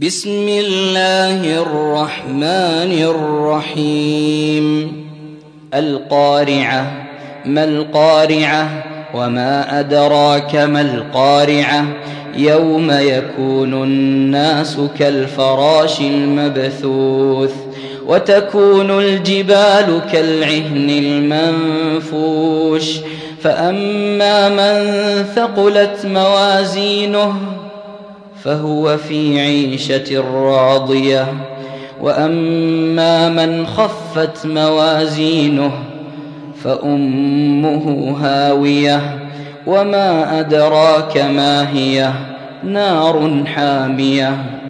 بسم الله الرحمن الرحيم القارعة. ما القارعة؟ وما أدراك ما القارعة؟ يوم يكون الناس كالفراش المبثوث وتكون الجبال كالعهن المنفوش فأما من ثقلت موازينه فهو في عيشة راضية وأما من خفت موازينه فأمه هاوية وما أدراك ما هي نار حامية